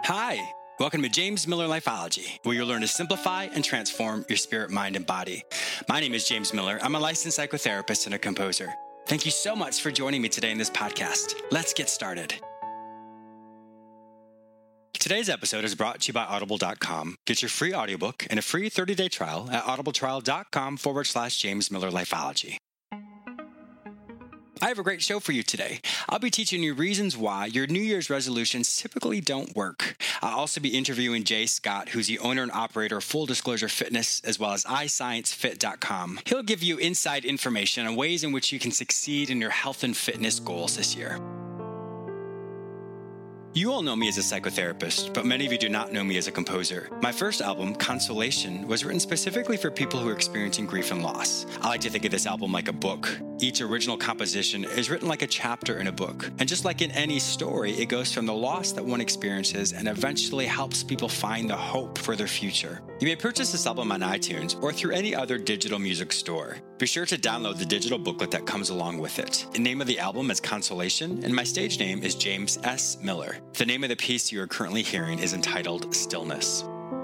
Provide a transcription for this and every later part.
Hi, welcome to James Miller Lifeology, where you'll learn to simplify and transform your spirit, mind, and body. My name is James Miller. I'm a licensed psychotherapist and a composer. Thank you so much for joining me today in this podcast. Let's get started. Today's episode is brought to you by Audible.com. Get your free audiobook and a free 30-day trial at audibletrial.com/James Miller Lifeology. I have a great show for you today. I'll be teaching you reasons why your New Year's resolutions typically don't work. I'll also be interviewing Jay Scott, who's the owner and operator of Full Disclosure Fitness, as well as iScienceFit.com. He'll give you inside information on ways in which you can succeed in your health and fitness goals this year. You all know me as a psychotherapist, but many of you do not know me as a composer. My first album, Consolation, was written specifically for people who are experiencing grief and loss. I like to think of this album like a book. Each original composition is written like a chapter in a book. And just like in any story, it goes from the loss that one experiences and eventually helps people find the hope for their future. You may purchase this album on iTunes or through any other digital music store. Be sure to download the digital booklet that comes along with it. The name of the album is Consolation, and my stage name is James S. Miller. The name of the piece you are currently hearing is entitled Stillness.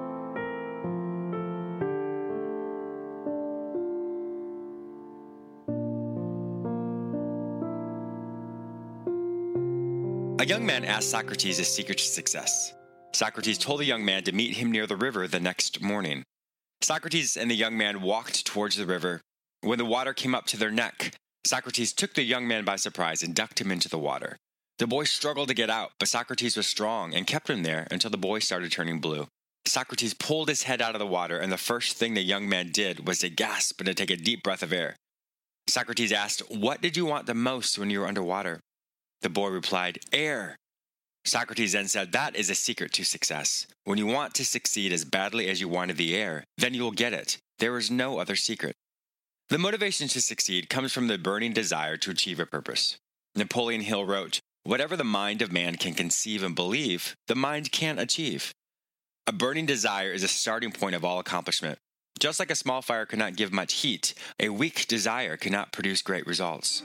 A young man asked Socrates his secret to success. Socrates told the young man to meet him near the river the next morning. Socrates and the young man walked towards the river. When the water came up to their neck, Socrates took the young man by surprise and ducked him into the water. The boy struggled to get out, but Socrates was strong and kept him there until the boy started turning blue. Socrates pulled his head out of the water, and the first thing the young man did was to gasp and to take a deep breath of air. Socrates asked, "What did you want the most when you were underwater?" The boy replied, "Air." Socrates then said, "That is a secret to success. When you want to succeed as badly as you wanted the air, then you will get it. There is no other secret." The motivation to succeed comes from the burning desire to achieve a purpose. Napoleon Hill wrote, "Whatever the mind of man can conceive and believe, the mind can achieve." A burning desire is a starting point of all accomplishment. Just like a small fire cannot give much heat, a weak desire cannot produce great results.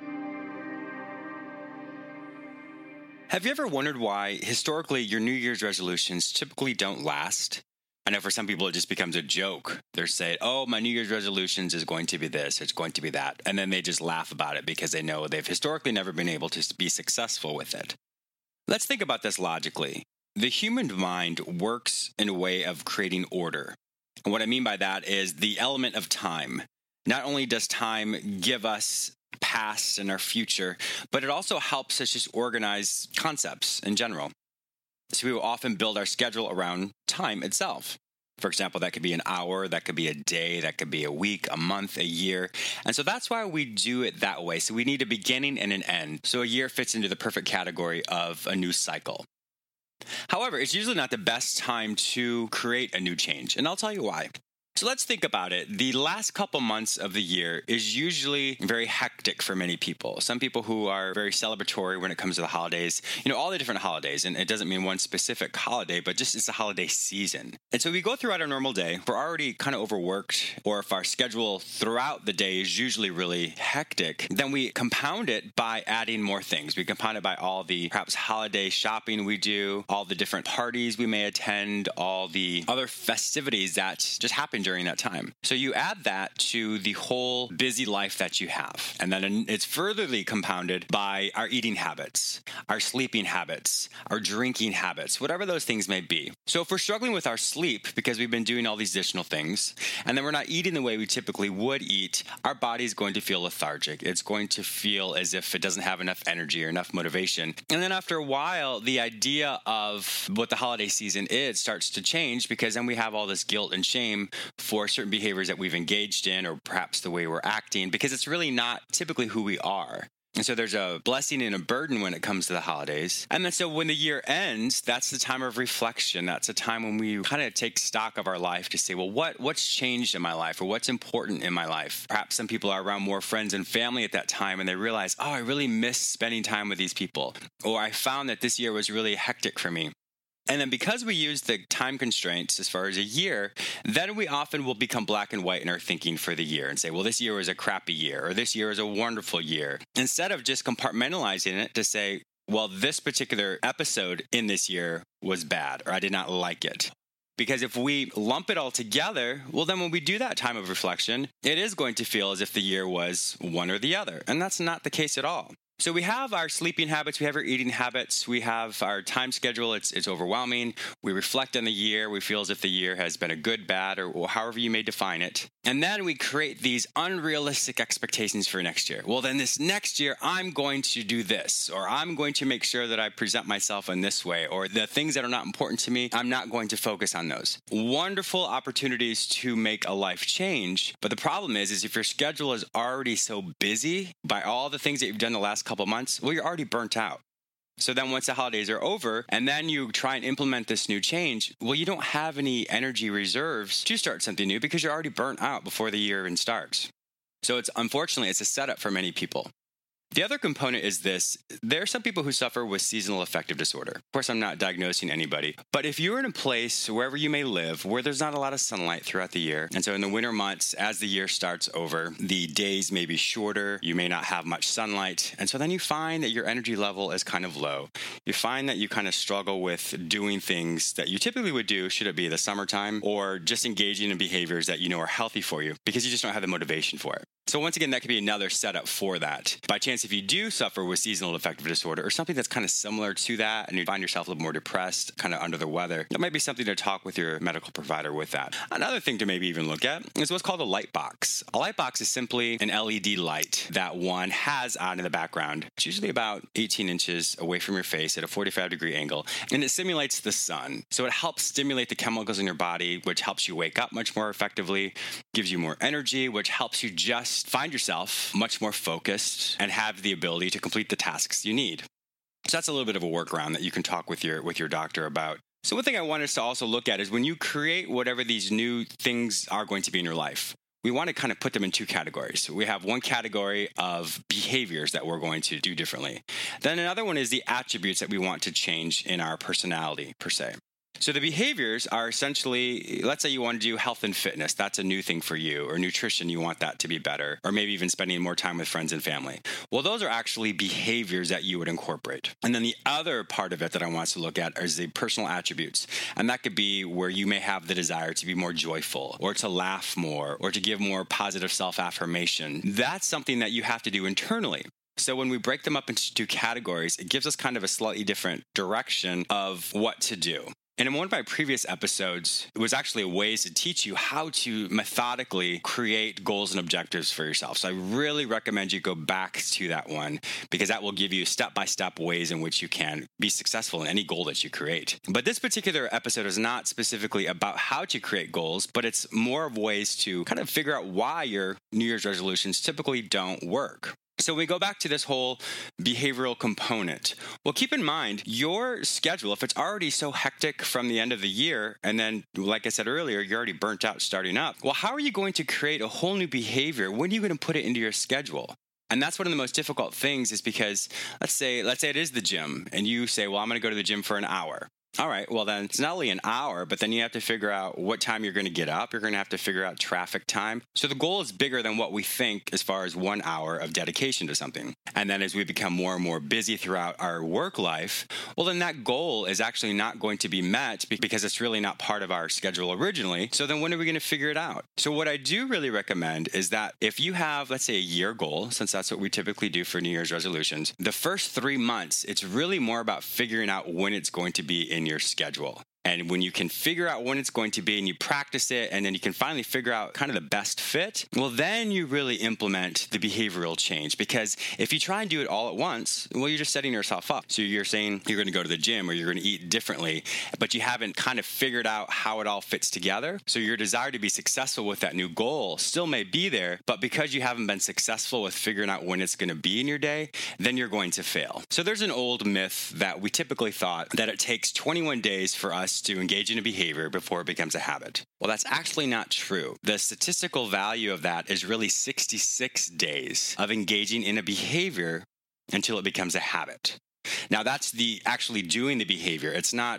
Have you ever wondered why, historically, your New Year's resolutions typically don't last? I know for some people it just becomes a joke. They're saying, "Oh, my New Year's resolutions is going to be this, it's going to be that." And then they just laugh about it because they know they've historically never been able to be successful with it. Let's think about this logically. The human mind works in a way of creating order. And what I mean by that is the element of time. Not only does time give us past and our future, but it also helps us just organize concepts in general. So we will often build our schedule around time itself. For example, that could be an hour, that could be a day, that could be a week, a month, a year. And so that's why we do it that way. So we need a beginning and an end. So a year fits into the perfect category of a new cycle. However, it's usually not the best time to create a new change. And I'll tell you why. So let's think about it. The last couple months of the year is usually very hectic for many people. Some people who are very celebratory when it comes to the holidays, all the different holidays. And it doesn't mean one specific holiday, but just it's a holiday season. And so we go throughout our normal day. We're already kind of overworked, or if our schedule throughout the day is usually really hectic, then we compound it by adding more things. We compound it by all the perhaps holiday shopping we do, all the different parties we may attend, all the other festivities that just happen during that time. So you add that to the whole busy life that you have. And then it's furtherly compounded by our eating habits, our sleeping habits, our drinking habits, whatever those things may be. So if we're struggling with our sleep because we've been doing all these additional things, and then we're not eating the way we typically would eat, our body's going to feel lethargic. It's going to feel as if it doesn't have enough energy or enough motivation. And then after a while, the idea of what the holiday season is starts to change, because then we have all this guilt and shame for certain behaviors that we've engaged in, or perhaps the way we're acting, because it's really not typically who we are. And so there's a blessing and a burden when it comes to the holidays. And then so when the year ends, that's the time of reflection. That's a time when we kind of take stock of our life to say, well, what's changed in my life, or what's important in my life? Perhaps some people are around more friends and family at that time, and they realize, oh, I really miss spending time with these people. Or I found that this year was really hectic for me. And then because we use the time constraints as far as a year, then we often will become black and white in our thinking for the year and say, well, this year was a crappy year, or this year is a wonderful year. Instead of just compartmentalizing it to say, well, this particular episode in this year was bad, or I did not like it. Because if we lump it all together, well, then when we do that time of reflection, it is going to feel as if the year was one or the other. And that's not the case at all. So we have our sleeping habits, we have our eating habits, we have our time schedule. It's overwhelming. We reflect on the year. We feel as if the year has been a good, bad, or however you may define it. And then we create these unrealistic expectations for next year. Well, then this next year, I'm going to do this, or I'm going to make sure that I present myself in this way, or the things that are not important to me, I'm not going to focus on those. Wonderful opportunities to make a life change. But the problem is if your schedule is already so busy by all the things that you've done the last couple months, well, you're already burnt out. So then once the holidays are over and then you try and implement this new change, well, you don't have any energy reserves to start something new because you're already burnt out before the year even starts. So unfortunately, it's a setup for many people. The other component is this. There are some people who suffer with seasonal affective disorder. Of course, I'm not diagnosing anybody. But if you're in a place, wherever you may live, where there's not a lot of sunlight throughout the year, and so in the winter months, as the year starts over, the days may be shorter, you may not have much sunlight, and so then you find that your energy level is kind of low. You find that you kind of struggle with doing things that you typically would do, should it be the summertime, or just engaging in behaviors that you know are healthy for you, because you just don't have the motivation for it. So once again, that could be another setup for that. By chance, if you do suffer with seasonal affective disorder or something that's kind of similar to that, and you find yourself a little more depressed, kind of under the weather, that might be something to talk with your medical provider with that. Another thing to maybe even look at is what's called a light box. A light box is simply an LED light that one has on in the background. It's usually about 18 inches away from your face at a 45-degree angle, and it simulates the sun. So it helps stimulate the chemicals in your body, which helps you wake up much more effectively, gives you more energy, which helps you just find yourself much more focused and have the ability to complete the tasks you need. So that's a little bit of a workaround that you can talk with your doctor about. So one thing I want us to also look at is when you create whatever these new things are going to be in your life, we want to kind of put them in two categories. We have one category of behaviors that we're going to do differently. Then another one is the attributes that we want to change in our personality per se. So the behaviors are essentially, let's say you want to do health and fitness. That's a new thing for you. Or nutrition, you want that to be better. Or maybe even spending more time with friends and family. Well, those are actually behaviors that you would incorporate. And then the other part of it that I want us to look at is the personal attributes. And that could be where you may have the desire to be more joyful, or to laugh more, or to give more positive self-affirmation. That's something that you have to do internally. So when we break them up into two categories, it gives us kind of a slightly different direction of what to do. And in one of my previous episodes, it was actually ways to teach you how to methodically create goals and objectives for yourself. So I really recommend you go back to that one, because that will give you step-by-step ways in which you can be successful in any goal that you create. But this particular episode is not specifically about how to create goals, but it's more of ways to kind of figure out why your New Year's resolutions typically don't work. So we go back to this whole behavioral component. Well, keep in mind, your schedule, if it's already so hectic from the end of the year, and then, like I said earlier, you're already burnt out starting up, well, how are you going to create a whole new behavior? When are you going to put it into your schedule? And that's one of the most difficult things, is because let's say it is the gym, and you say, well, I'm going to go to the gym for an hour. All right, well then it's not only an hour, but then you have to figure out what time you're going to get up. You're going to have to figure out traffic time. So the goal is bigger than what we think as far as 1 hour of dedication to something. And then as we become more and more busy throughout our work life, well then that goal is actually not going to be met because it's really not part of our schedule originally. So then when are we going to figure it out? So what I do really recommend is that if you have, let's say, a year goal, since that's what we typically do for New Year's resolutions, the first 3 months, it's really more about figuring out when it's going to be in your schedule. And when you can figure out when it's going to be and you practice it, and then you can finally figure out kind of the best fit, well, then you really implement the behavioral change. Because if you try and do it all at once, well, you're just setting yourself up. So you're saying you're going to go to the gym or you're going to eat differently, but you haven't kind of figured out how it all fits together. So your desire to be successful with that new goal still may be there, but because you haven't been successful with figuring out when it's going to be in your day, then you're going to fail. So there's an old myth that we typically thought that it takes 21 days for us to engage in a behavior before it becomes a habit. Well, that's actually not true. The statistical value of that is really 66 days of engaging in a behavior until it becomes a habit. Now, that's the actually doing the behavior. It's not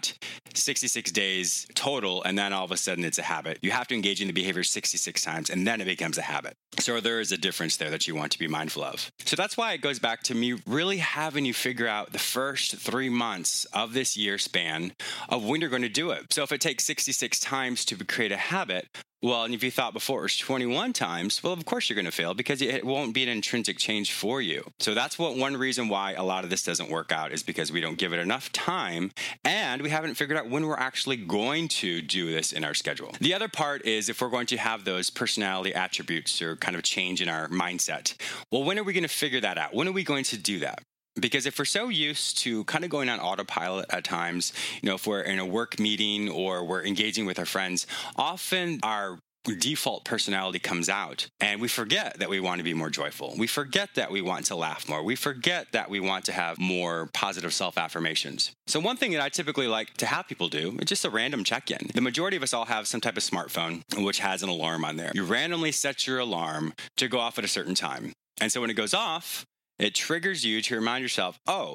66 days total, and then all of a sudden it's a habit. You have to engage in the behavior 66 times, and then it becomes a habit. So there is a difference there that you want to be mindful of. So that's why it goes back to me really having you figure out the first 3 months of this year span of when you're going to do it. So if it takes 66 times to create a habit, well, and if you thought before it was 21 times, well, of course you're going to fail because it won't be an intrinsic change for you. So that's one reason why a lot of this doesn't work out, is because we don't give it enough time and we haven't figured out when we're actually going to do this in our schedule. The other part is if we're going to have those personality attributes or kind of change in our mindset, well, when are we going to figure that out? When are we going to do that? Because if we're so used to kind of going on autopilot at times, if we're in a work meeting or we're engaging with our friends, often our default personality comes out and we forget that we want to be more joyful. We forget that we want to laugh more. We forget that we want to have more positive self-affirmations. So one thing that I typically like to have people do is just a random check-in. The majority of us all have some type of smartphone which has an alarm on there. You randomly set your alarm to go off at a certain time. And so when it goes off, it triggers you to remind yourself,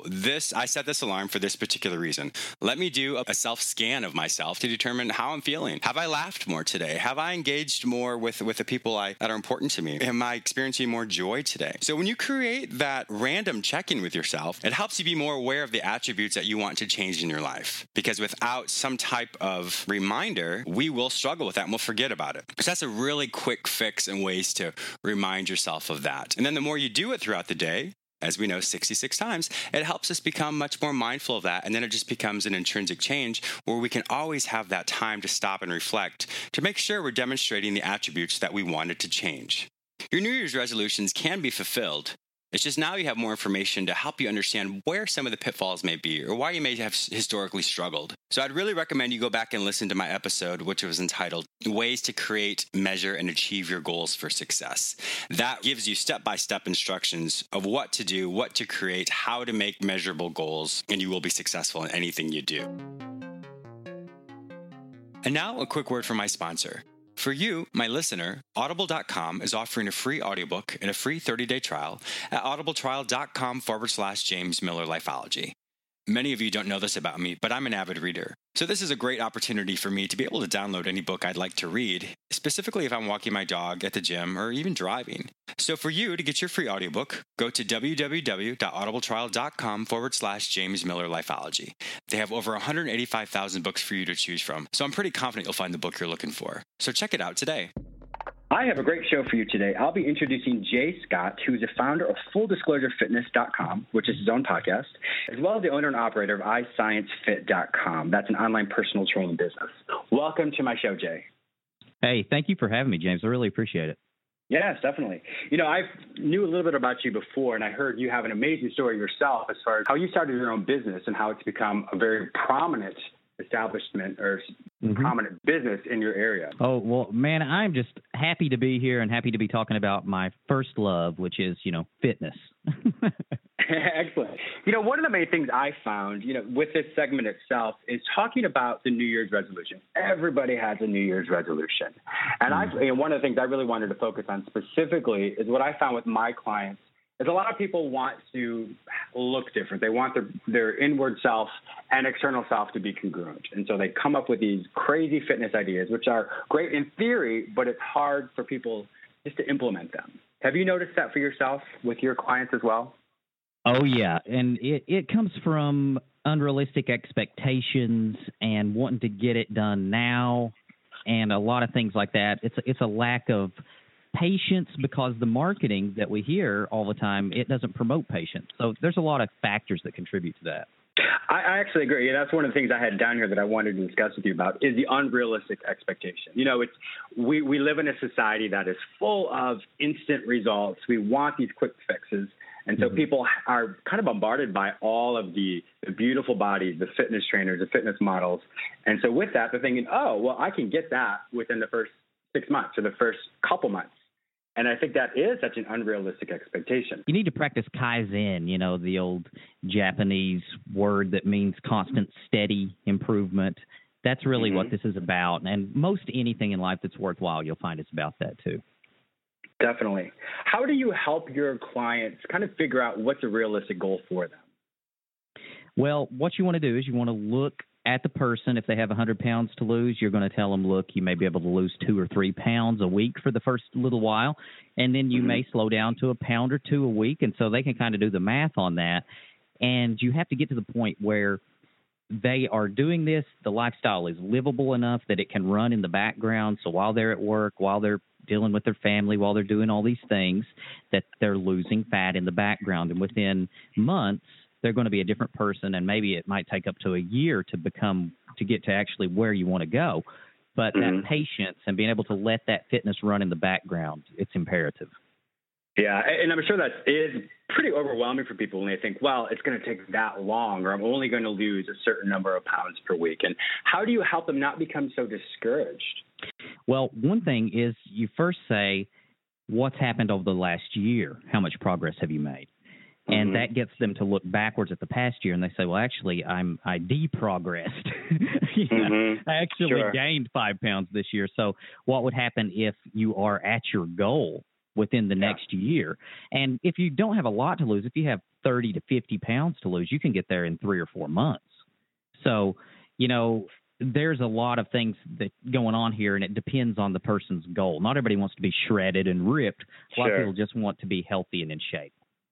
I set this alarm for this particular reason. Let me do a self-scan of myself to determine how I'm feeling. Have I laughed more today? Have I engaged more with the people that are important to me? Am I experiencing more joy today? So when you create that random check-in with yourself, it helps you be more aware of the attributes that you want to change in your life. Because without some type of reminder, we will struggle with that and we'll forget about it. So that's a really quick fix and ways to remind yourself of that. And then the more you do it throughout the day, as we know, 66 times, it helps us become much more mindful of that. And then it just becomes an intrinsic change where we can always have that time to stop and reflect to make sure we're demonstrating the attributes that we wanted to change. Your New Year's resolutions can be fulfilled. It's just now you have more information to help you understand where some of the pitfalls may be or why you may have historically struggled. So I'd really recommend you go back and listen to my episode, which was entitled Ways to Create, Measure, and Achieve Your Goals for Success. That gives you step-by-step instructions of what to do, what to create, how to make measurable goals, and you will be successful in anything you do. And now a quick word from my sponsor. For you, my listener, Audible.com is offering a free audiobook and a free 30-day trial at audibletrial.com/James Miller Lifeology. Many of you don't know this about me, but I'm an avid reader. So this is a great opportunity for me to be able to download any book I'd like to read, specifically if I'm walking my dog at the gym or even driving. So for you to get your free audiobook, go to www.audibletrial.com/James Miller Lifeology. They have over 185,000 books for you to choose from, so I'm pretty confident you'll find the book you're looking for. So check it out today. I have a great show for you today. I'll be introducing Jay Scott, who's the founder of FullDisclosureFitness.com, which is his own podcast, as well as the owner and operator of iScienceFit.com. That's an online personal training business. Welcome to my show, Jay. Hey, thank you for having me, James. I really appreciate it. Yes, definitely. I knew a little bit about you before, and I heard you have an amazing story yourself as far as how you started your own business and how it's become a very prominent establishment or prominent business in your area. Oh, well, man, I'm just happy to be here and happy to be talking about my first love, which is, fitness. Excellent. One of the main things I found, with this segment itself is talking about the New Year's resolution. Everybody has a New Year's resolution. And one of the things I really wanted to focus on specifically is what I found with my clients is a lot of people want to look different. They want their inward self and external self to be congruent. And so they come up with these crazy fitness ideas, which are great in theory, but it's hard for people just to implement them. Have you noticed that for yourself with your clients as well? Oh, yeah. And it comes from unrealistic expectations and wanting to get it done now and a lot of things like that. It's a lack of patience because the marketing that we hear all the time, it doesn't promote patience. So there's a lot of factors that contribute to that. I actually agree. That's one of the things I had down here that I wanted to discuss with you about is the unrealistic expectation. We live in a society that is full of instant results. We want these quick fixes. And so people are kind of bombarded by all of the beautiful bodies, the fitness trainers, the fitness models. And so with that, they're thinking, I can get that within the first 6 months or the first couple months. And I think that is such an unrealistic expectation. You need to practice Kaizen, the old Japanese word that means constant, steady improvement. That's really what this is about. And most anything in life that's worthwhile, you'll find it's about that too. Definitely. How do you help your clients kind of figure out what's a realistic goal for them? Well, what you want to do is you want to look at the person. If they have 100 pounds to lose, you're going to tell them, look, you may be able to lose 2 or 3 pounds a week for the first little while, and then you may slow down to a pound or 2 a week, and so they can kind of do the math on that. And you have to get to the point where they are doing this, the lifestyle is livable enough that it can run in the background, so while they're at work, while they're dealing with their family, while they're doing all these things, that they're losing fat in the background. And within months, they're going to be a different person, and maybe it might take up to a year to get to actually where you want to go. But that patience and being able to let that fitness run in the background, it's imperative. Yeah, and I'm sure that is pretty overwhelming for people when they think, well, it's going to take that long, or I'm only going to lose a certain number of pounds per week. And how do you help them not become so discouraged? Well, one thing is you first say, what's happened over the last year? How much progress have you made? And that gets them to look backwards at the past year, and they say, well, actually, I deprogressed. I actually gained 5 pounds this year. So what would happen if you are at your goal within the next year? And if you don't have a lot to lose, if you have 30 to 50 pounds to lose, you can get there in 3 or 4 months. So, there's a lot of things that going on here, and it depends on the person's goal. Not everybody wants to be shredded and ripped. A lot of people just want to be healthy and in shape.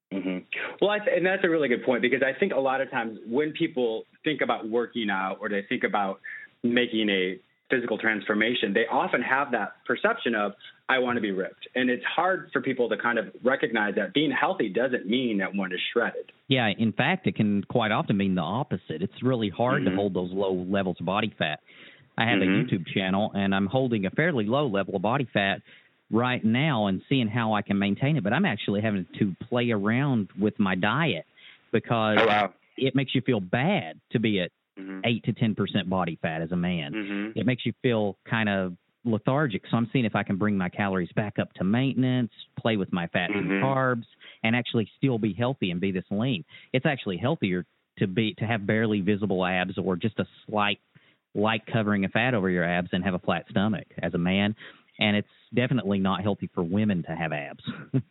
Well, and that's a really good point, because I think a lot of times when people think about working out or they think about making a physical transformation, they often have that perception of, I want to be ripped. And it's hard for people to kind of recognize that being healthy doesn't mean that one is shredded. Yeah, in fact, it can quite often mean the opposite. It's really hard to hold those low levels of body fat. I have a YouTube channel, and I'm holding a fairly low level of body fat right now and seeing how I can maintain it. But I'm actually having to play around with my diet, because it makes you feel bad to be at 8 to 10% body fat as a man. It makes you feel kind of lethargic. So I'm seeing if I can bring my calories back up to maintenance, play with my fats and carbs, and actually still be healthy and be this lean. It's actually healthier to have barely visible abs or just a slight light covering of fat over your abs and have a flat stomach as a man. And it's definitely not healthy for women to have abs.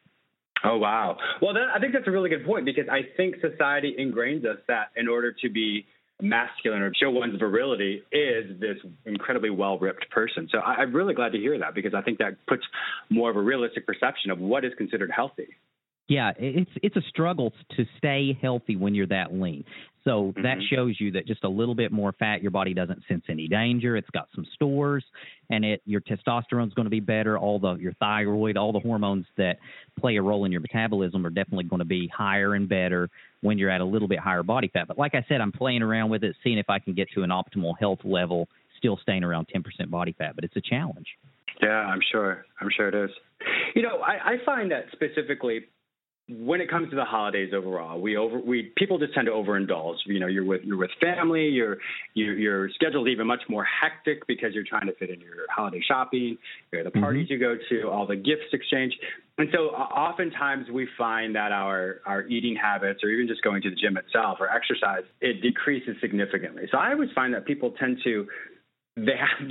Oh, wow. Well, I think that's a really good point, because I think society ingrains us that in order to be masculine or show one's virility is this incredibly well-ripped person. So I'm really glad to hear that, because I think that puts more of a realistic perception of what is considered healthy. Yeah, it's a struggle to stay healthy when you're that lean. So that shows you that just a little bit more fat, your body doesn't sense any danger. It's got some stores, and your testosterone's going to be better. Your thyroid, all the hormones that play a role in your metabolism are definitely going to be higher and better when you're at a little bit higher body fat. But like I said, I'm playing around with it, seeing if I can get to an optimal health level, still staying around 10% body fat. But it's a challenge. Yeah, I'm sure it is. I find that specifically when it comes to the holidays overall, people just tend to overindulge. You're with family, your schedule's even much more hectic because you're trying to fit in your holiday shopping, the parties you go to, all the gifts exchange. And so oftentimes we find that our eating habits, or even just going to the gym itself or exercise, it decreases significantly. So I always find that people tend to, they have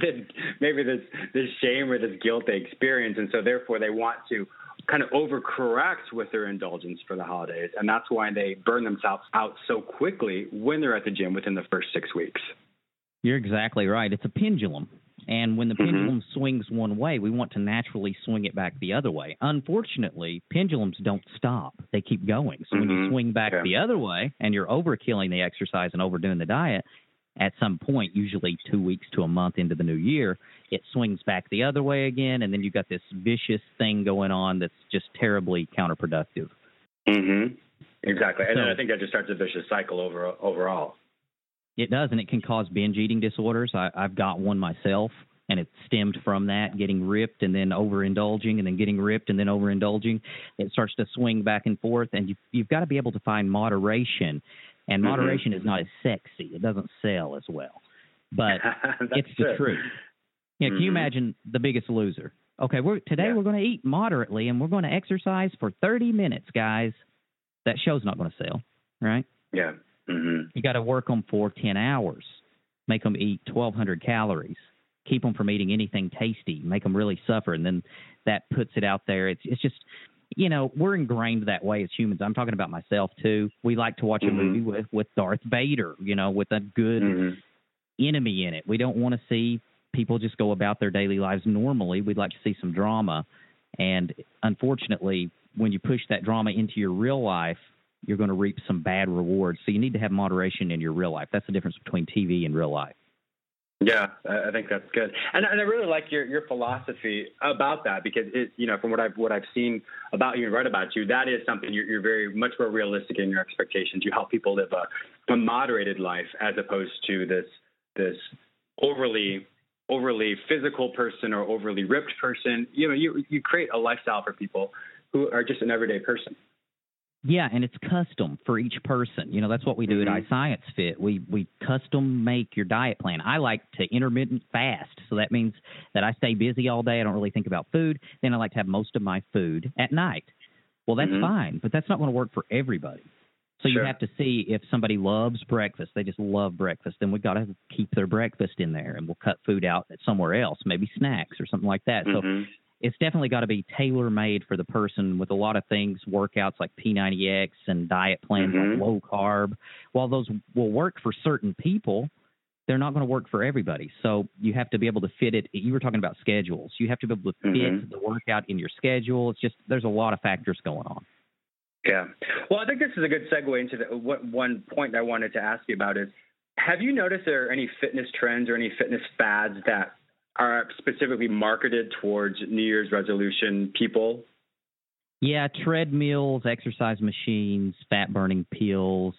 this shame or this guilt they experience, and so therefore they want to kind of overcorrect with their indulgence for the holidays, and that's why they burn themselves out so quickly when they're at the gym within the first 6 weeks. You're exactly right. It's a pendulum, and when the pendulum swings one way, we want to naturally swing it back the other way. Unfortunately, pendulums don't stop. They keep going. So when you swing back the other way and you're overkilling the exercise and overdoing the diet, at some point, usually 2 weeks to a month into the new year, it swings back the other way again, and then you've got this vicious thing going on that's just terribly counterproductive. Exactly. And then I think that just starts a vicious cycle overall. It does, and it can cause binge eating disorders. I've got one myself, and it stemmed from that, getting ripped and then overindulging, and then getting ripped and then overindulging. It starts to swing back and forth, and you've got to be able to find moderation. And moderation is not as sexy. It doesn't sell as well. But it's the truth. Can you imagine The Biggest Loser? Okay, today we're going to eat moderately, and we're going to exercise for 30 minutes, guys. That show's not going to sell, right? Yeah. You got to work them for 10 hours. Make them eat 1,200 calories. Keep them from eating anything tasty. Make them really suffer, and then that puts it out there. It's just... we're ingrained that way as humans. I'm talking about myself, too. We like to watch a movie with Darth Vader, with a good enemy in it. We don't want to see people just go about their daily lives normally. We'd like to see some drama. And unfortunately, when you push that drama into your real life, you're going to reap some bad rewards. So you need to have moderation in your real life. That's the difference between TV and real life. Yeah, I think that's good, and I really like your philosophy about that, because from what I've seen about you and read about you, that is something you're very much more realistic in your expectations. You help people live a moderated life as opposed to this overly physical person or overly ripped person. You create a lifestyle for people who are just an everyday person. Yeah, and it's custom for each person. That's what we do at iScience Fit. We custom make your diet plan. I like to intermittent fast, so that means that I stay busy all day. I don't really think about food. Then I like to have most of my food at night. Well, that's fine, but that's not going to work for everybody. So you have to see if somebody loves breakfast. They just love breakfast. Then we've got to keep their breakfast in there, and we'll cut food out somewhere else, maybe snacks or something like that. So it's definitely got to be tailor-made for the person with a lot of things, workouts like P90X and diet plans on low carb. While those will work for certain people, they're not going to work for everybody. So you have to be able to fit it. You were talking about schedules. You have to be able to fit the workout in your schedule. It's just there's a lot of factors going on. Yeah. Well, I think this is a good segue into one point I wanted to ask you about is, have you noticed there are any fitness trends or any fitness fads that are specifically marketed towards New Year's resolution people? Yeah, treadmills, exercise machines, fat-burning pills,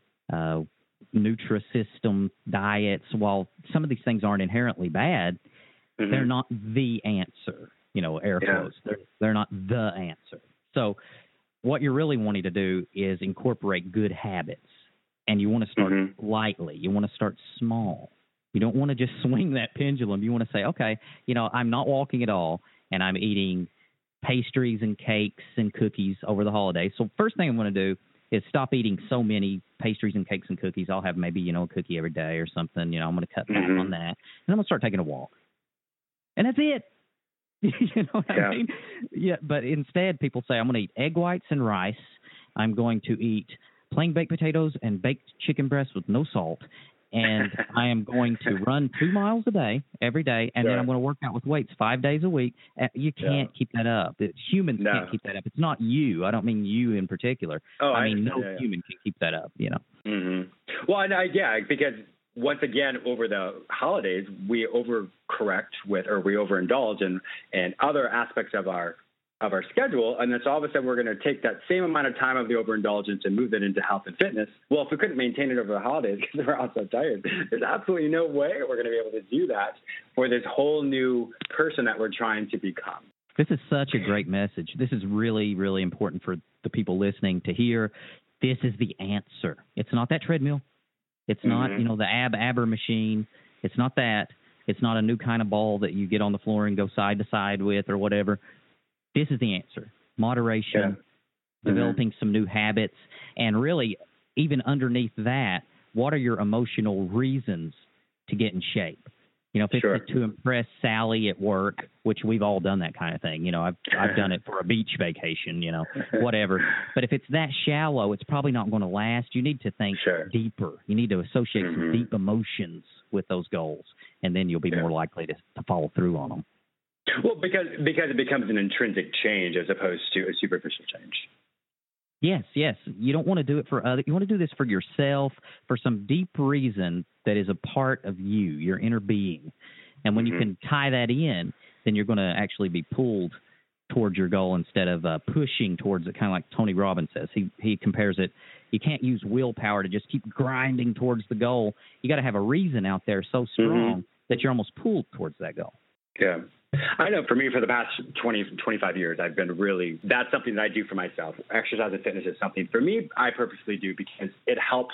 Nutrisystem diets. While some of these things aren't inherently bad, they're not the answer, air quotes. They're not the answer. So what you're really wanting to do is incorporate good habits, and you want to start lightly. You want to start small. You don't want to just swing that pendulum. You want to say, okay, I'm not walking at all, and I'm eating pastries and cakes and cookies over the holidays. So first thing I'm going to do is stop eating so many pastries and cakes and cookies. I'll have maybe, a cookie every day or something. I'm going to cut back on that, and I'm going to start taking a walk. And that's it. You know what I mean? Yeah, but instead people say, I'm going to eat egg whites and rice. I'm going to eat plain baked potatoes and baked chicken breasts with no salt. And I am going to run 2 miles a day every day, and then I'm going to work out with weights 5 days a week. You can't keep that up. Humans can't keep that up. It's not you. I don't mean you in particular. I mean no human can keep that up. Well, because once again, over the holidays, we overcorrect we overindulge in other aspects of our schedule, and then so all of a sudden we're going to take that same amount of time of the overindulgence and move it into health and fitness. Well, if we couldn't maintain it over the holidays because we're all so tired, there's absolutely no way we're going to be able to do that for this whole new person that we're trying to become. This is such a great message. This is really, really important for the people listening to hear. This is the answer. It's not that treadmill. It's not, the abber machine. It's not that. It's not a new kind of ball that you get on the floor and go side to side with or whatever. This is the answer. Moderation, developing some new habits, and really, even underneath that, what are your emotional reasons to get in shape? If it's to impress Sally at work, which we've all done that kind of thing. I've done it for a beach vacation, whatever. But if it's that shallow, it's probably not going to last. You need to think deeper. You need to associate some deep emotions with those goals, and then you'll be more likely to follow through on them. Well, because it becomes an intrinsic change as opposed to a superficial change. Yes. You don't want to do it for others. You want to do this for yourself, for some deep reason that is a part of you, your inner being. And when you can tie that in, then you're going to actually be pulled towards your goal instead of pushing towards it, kind of like Tony Robbins says. He compares it. You can't use willpower to just keep grinding towards the goal. You got to have a reason out there so strong that you're almost pulled towards that goal. Yeah. I know for me, for the past 25 years, I've been that's something that I do for myself. Exercise and fitness is something for me I purposely do because it helps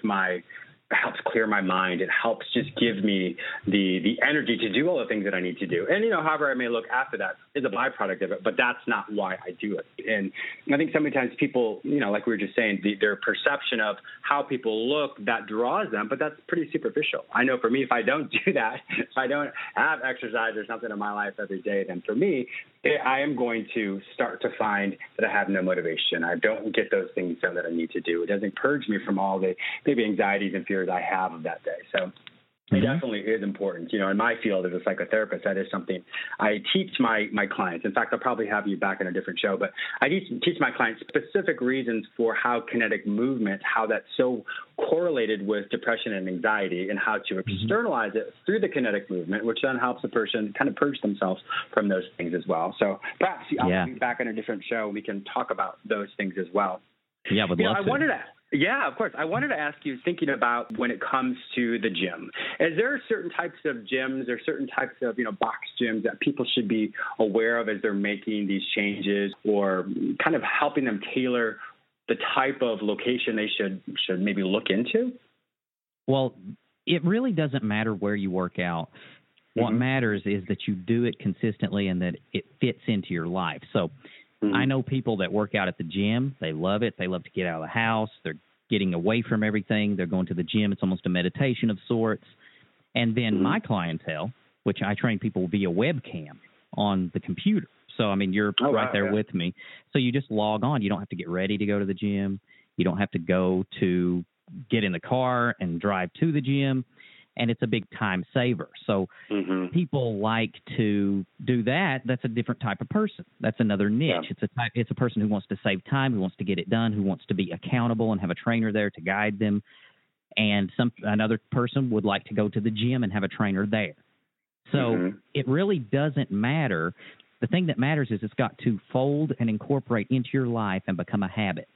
helps clear my mind. It helps just give me the energy to do all the things that I need to do. And, however I may look after that is a byproduct of it, but that's not why I do it. And I think so many times people, like we were just saying, their perception of how people look, that draws them, but that's pretty superficial. I know for me, if I don't do that, if I don't have exercise or something in my life every day, then for me, I am going to start to find that I have no motivation. I don't get those things done that I need to do. It doesn't purge me from all the maybe anxieties and fears I have of that day. So It definitely is important. In my field as a psychotherapist, that is something I teach my clients. In fact, I'll probably have you back in a different show, but I teach my clients specific reasons for how kinetic movement, how that's so correlated with depression and anxiety, and how to externalize it through the kinetic movement, which then helps a person kind of purge themselves from those things as well. So perhaps I'll be back in a different show and we can talk about those things as well. Yeah, I would love to. Yeah, of course. I wanted to ask you, thinking about when it comes to the gym, is there certain types of gyms or certain types of, box gyms that people should be aware of as they're making these changes, or kind of helping them tailor the type of location they should maybe look into? Well, it really doesn't matter where you work out. What matters is that you do it consistently and that it fits into your life. So I know people that work out at the gym. They love it. They love to get out of the house. They're getting away from everything. They're going to the gym. It's almost a meditation of sorts. And then my clientele, which I train people via webcam on the computer. So, you're right there with me. So you just log on. You don't have to get ready to go to the gym. You don't have to go to get in the car and drive to the gym. And it's a big time saver. So people like to do that. That's a different type of person. That's another niche. Yeah. It's a person who wants to save time, who wants to get it done, who wants to be accountable and have a trainer there to guide them. And another person would like to go to the gym and have a trainer there. So it really doesn't matter. The thing that matters is it's got to fold and incorporate into your life and become a habit.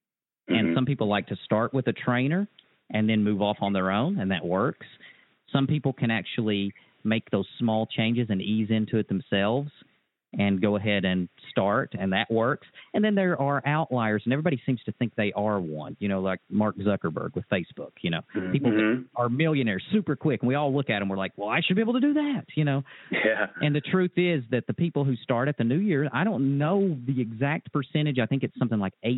And some people like to start with a trainer and then move off on their own, and that works. Some people can actually make those small changes and ease into it themselves and go ahead and start, and that works. And then there are outliers, and everybody seems to think they are one, like Mark Zuckerberg with Facebook. People are millionaires super quick, and we all look at them, we're like, well, I should be able to do that, Yeah. And the truth is that the people who start at the New Year, I don't know the exact percentage. I think it's something like 8%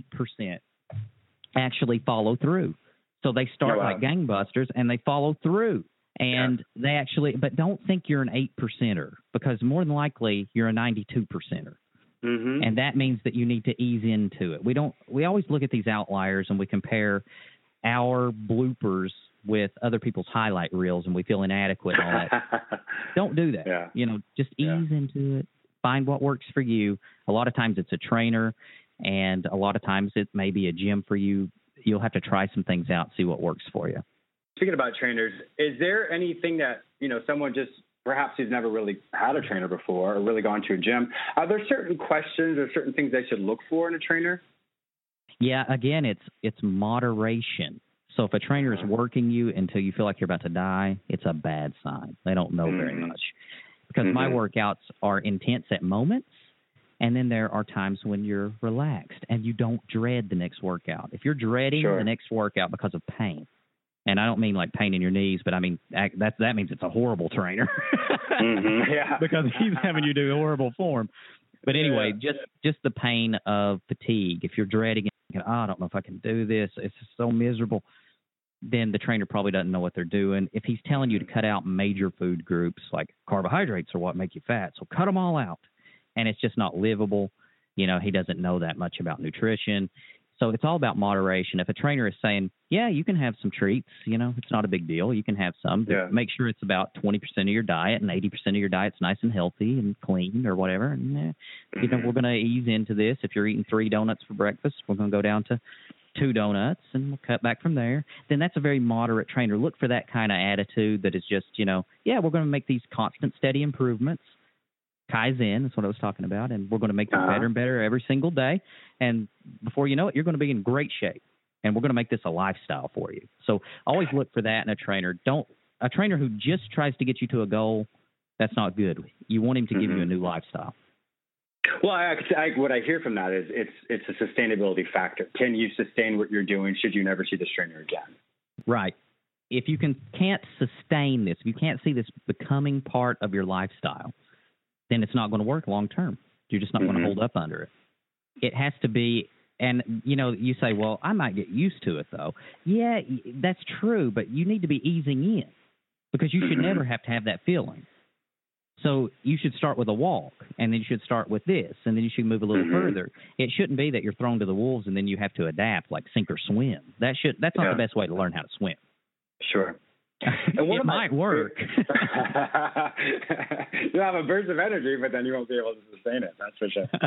actually follow through. So they start like gangbusters, and they follow through. And they actually, but don't think you're an 8%er, because more than likely you're a 92%er. And that means that you need to ease into it. We always look at these outliers and we compare our bloopers with other people's highlight reels, and we feel inadequate and all that. Don't do that. Just ease into it. Find what works for you. A lot of times it's a trainer, and a lot of times it may be a gym for you. You'll have to try some things out, see what works for you. Speaking about trainers, is there anything that, someone just perhaps who's never really had a trainer before or really gone to a gym, are there certain questions or certain things they should look for in a trainer? Yeah, again, it's moderation. So if a trainer is working you until you feel like you're about to die, it's a bad sign. They don't know very much. Because my workouts are intense at moments, and then there are times when you're relaxed and you don't dread the next workout. If you're dreading the next workout because of pain, and I don't mean like pain in your knees, but I mean that means it's a horrible trainer. Because he's having you do horrible form. But anyway, just the pain of fatigue. If you're dreading it, I don't know if I can do this, it's so miserable, then the trainer probably doesn't know what they're doing. If he's telling you to cut out major food groups, like carbohydrates are what make you fat, so cut them all out, and it's just not livable, he doesn't know that much about nutrition. So it's all about moderation. If a trainer is saying, yeah, you can have some treats, it's not a big deal. You can have some. Yeah. Make sure it's about 20% of your diet, and 80% of your diet's nice and healthy and clean or whatever. And, we're going to ease into this. If you're eating 3 donuts for breakfast, we're going to go down to 2 donuts, and we'll cut back from there. Then that's a very moderate trainer. Look for that kind of attitude that is just, we're going to make these constant, steady improvements. Kaizen, that's what I was talking about, and we're going to make them better and better every single day. And before you know it, you're going to be in great shape, and we're going to make this a lifestyle for you. So always look for that in a trainer. A trainer who just tries to get you to a goal, that's not good. You want him to give you a new lifestyle. Well, what I hear from that is it's a sustainability factor. Can you sustain what you're doing should you never see this trainer again? Right. If you can't sustain this, if you can't see this becoming part of your lifestyle, then it's not going to work long term. You're just not going to hold up under it. It has to be, and, you say, well, I might get used to it, though. Yeah, that's true, but you need to be easing in, because you should never have to have that feeling. So you should start with a walk, and then you should start with this, and then you should move a little further. It shouldn't be that you're thrown to the wolves and then you have to adapt, like sink or swim. That's not the best way to learn how to swim. Sure. And it might work. You have a burst of energy, but then you won't be able to sustain it. That's for sure.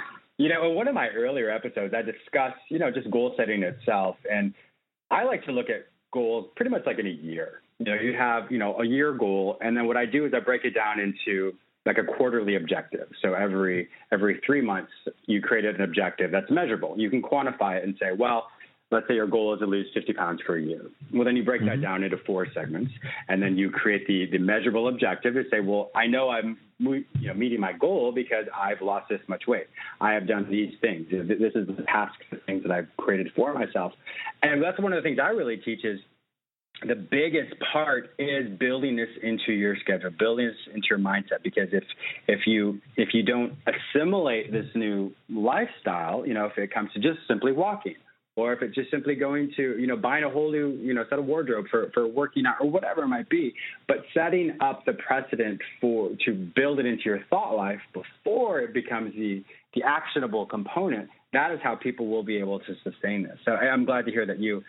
In one of my earlier episodes, I discussed, just goal setting itself. And I like to look at goals pretty much like in a year. You have, a year goal. And then what I do is I break it down into like a quarterly objective. So every 3 months, you create an objective that's measurable. You can quantify it and say, well, let's say your goal is to lose 50 pounds for a year. Well, then you break that down into 4 segments, and then you create the measurable objective to say, well, I know I'm meeting my goal because I've lost this much weight. I have done these things. This is the task, the things that I've created for myself. And that's one of the things I really teach is the biggest part is building this into your schedule, building this into your mindset. Because if you don't assimilate this new lifestyle, if it comes to just simply walking, or if it's just simply going to, buying a whole new, set of wardrobe for working out or whatever it might be, but setting up the precedent to build it into your thought life before it becomes the actionable component, that is how people will be able to sustain this. So I'm glad to hear that you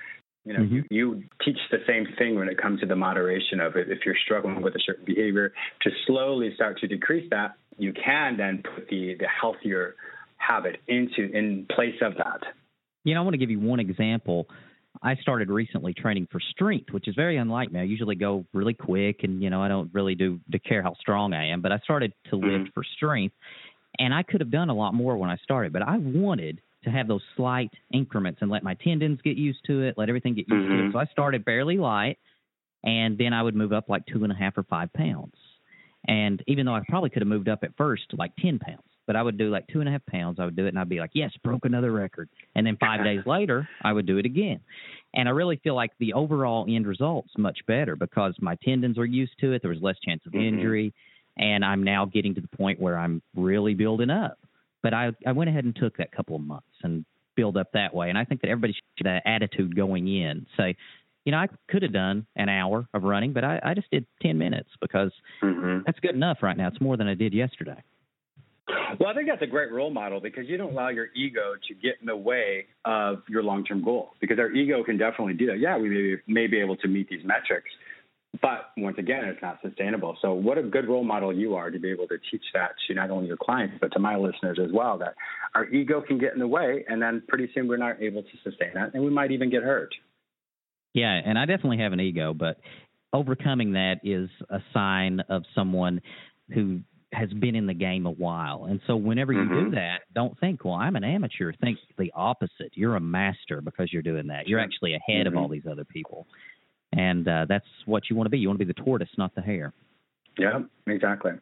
teach the same thing when it comes to the moderation of it. If you're struggling with a certain behavior, to slowly start to decrease that, you can then put the healthier habit in place of that. I want to give you one example. I started recently training for strength, which is very unlike me. I usually go really quick, and, I don't really do care how strong I am. But I started to lift for strength, and I could have done a lot more when I started. But I wanted to have those slight increments and let my tendons get used to it, let everything get used to it. So I started fairly light, and then I would move up like 2.5 or 5 pounds. And even though I probably could have moved up at first to like 10 pounds, but I would do like 2.5 pounds. I would do it, and I'd be like, yes, broke another record. And then 5 days later, I would do it again. And I really feel like the overall end result's much better because my tendons are used to it. There was less chance of injury, and I'm now getting to the point where I'm really building up. But I went ahead and took that couple of months and build up that way. And I think that everybody should have that attitude going in. Say, I could have done an hour of running, but I just did 10 minutes because that's good enough right now. It's more than I did yesterday. Well, I think that's a great role model because you don't allow your ego to get in the way of your long-term goal, because our ego can definitely do that. Yeah, we may be able to meet these metrics, but once again, it's not sustainable. So what a good role model you are to be able to teach that to not only your clients, but to my listeners as well, that our ego can get in the way, and then pretty soon we're not able to sustain that, and we might even get hurt. Yeah, and I definitely have an ego, but overcoming that is a sign of someone who has been in the game a while. And so whenever you do that, don't think, well, I'm an amateur. Think the opposite. You're a master because you're doing that. You're actually ahead of all these other people. And that's what you want to be. You want to be the tortoise, not the hare. Yeah, exactly.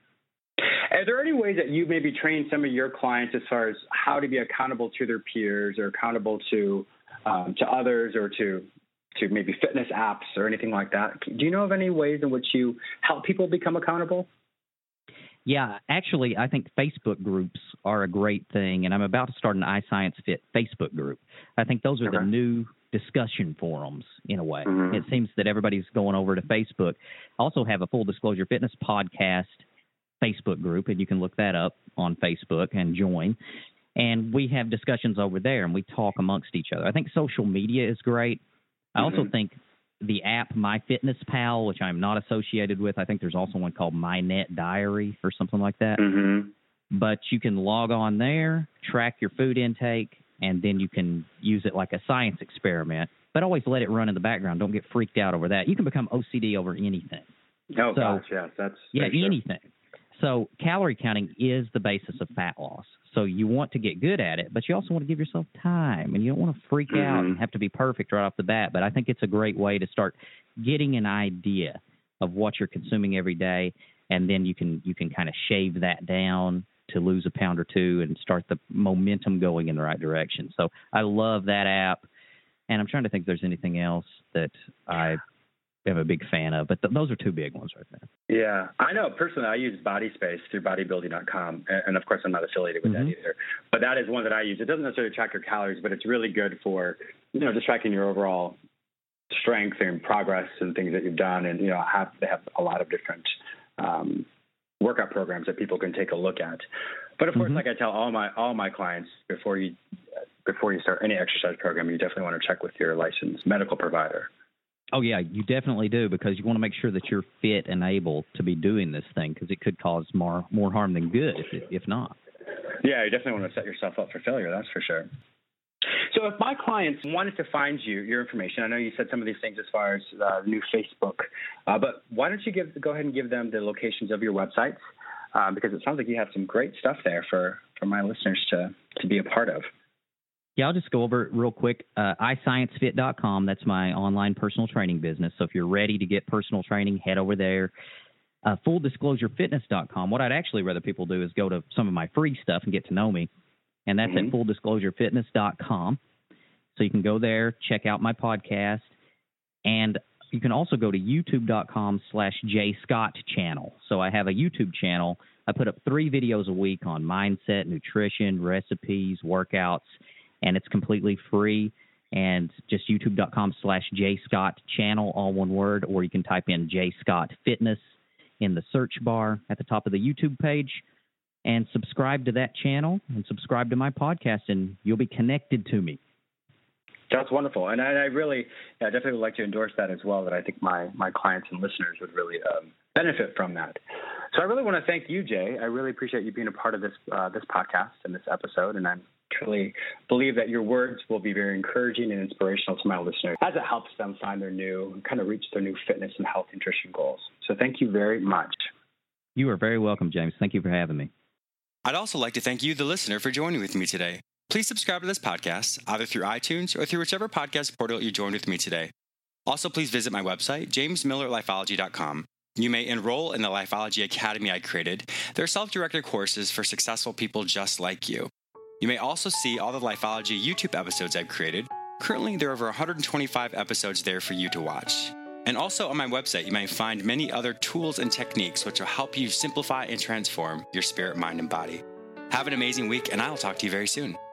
Are there any ways that you maybe train some of your clients as far as how to be accountable to their peers or accountable to others or to maybe fitness apps or anything like that? Do you know of any ways in which you help people become accountable? Yeah, actually, I think Facebook groups are a great thing, and I'm about to start an iScience Fit Facebook group. I think those are the new discussion forums in a way. It seems that everybody's going over to Facebook. I also have a Full Disclosure Fitness podcast Facebook group, and you can look that up on Facebook and join. And we have discussions over there, and we talk amongst each other. I think social media is great. I also think the app MyFitnessPal, which I'm not associated with. I think there's also one called MyNet Diary or something like that. But you can log on there, track your food intake, and then you can use it like a science experiment. But always let it run in the background. Don't get freaked out over that. You can become OCD over anything. Oh, gosh, yes. That's anything. So calorie counting is the basis of fat loss. So you want to get good at it, but you also want to give yourself time, and you don't want to freak out and have to be perfect right off the bat. But I think it's a great way to start getting an idea of what you're consuming every day, and then you can kind of shave that down to lose a pound or two and start the momentum going in the right direction. So I love that app, and I'm trying to think if there's anything else that I am a big fan of, but those are two big ones right there. Yeah, I know personally I use Body Space through bodybuilding.com, and of course I'm not affiliated with that either, but that is one that I use. It doesn't necessarily track your calories, but it's really good for, just tracking your overall strength and progress and things that you've done, and they have a lot of different workout programs that people can take a look at. But of course, like I tell all my clients, before you start any exercise program, you definitely want to check with your licensed medical provider Oh, yeah, you definitely do, because you want to make sure that you're fit and able to be doing this thing, because it could cause more harm than good if not. Yeah, you definitely want to set yourself up for failure, that's for sure. So if my clients wanted to find your information, I know you said some of these things as far as the new Facebook, but why don't you go ahead and give them the locations of your websites, because it sounds like you have some great stuff there for my listeners to be a part of. Yeah, I'll just go over it real quick. iScienceFit.com, that's my online personal training business. So if you're ready to get personal training, head over there. FullDisclosureFitness.com. What I'd actually rather people do is go to some of my free stuff and get to know me, and that's at FullDisclosureFitness.com. So you can go there, check out my podcast, and you can also go to YouTube.com/JScott channel. So I have a YouTube channel. I put up 3 videos a week on mindset, nutrition, recipes, workouts, and it's completely free. And just youtube.com/JScott channel, all one word, or you can type in J Scott Fitness in the search bar at the top of the YouTube page, and subscribe to that channel and subscribe to my podcast, and you'll be connected to me. That's wonderful. And I really, definitely would like to endorse that as well, that I think my clients and listeners would really benefit from that. So I really want to thank you, Jay. I really appreciate you being a part of this podcast and this episode, and I truly believe that your words will be very encouraging and inspirational to my listeners as it helps them find kind of reach their new fitness and health nutrition goals. So thank you very much. You are very welcome, James. Thank you for having me. I'd also like to thank you, the listener, for joining with me today. Please subscribe to this podcast, either through iTunes or through whichever podcast portal you joined with me today. Also, please visit my website, jamesmillerlifeology.com. You may enroll in the Lifeology Academy I created. They're self-directed courses for successful people just like you. You may also see all the Lifeology YouTube episodes I've created. Currently, there are over 125 episodes there for you to watch. And also on my website, you may find many other tools and techniques which will help you simplify and transform your spirit, mind, and body. Have an amazing week, and I'll talk to you very soon.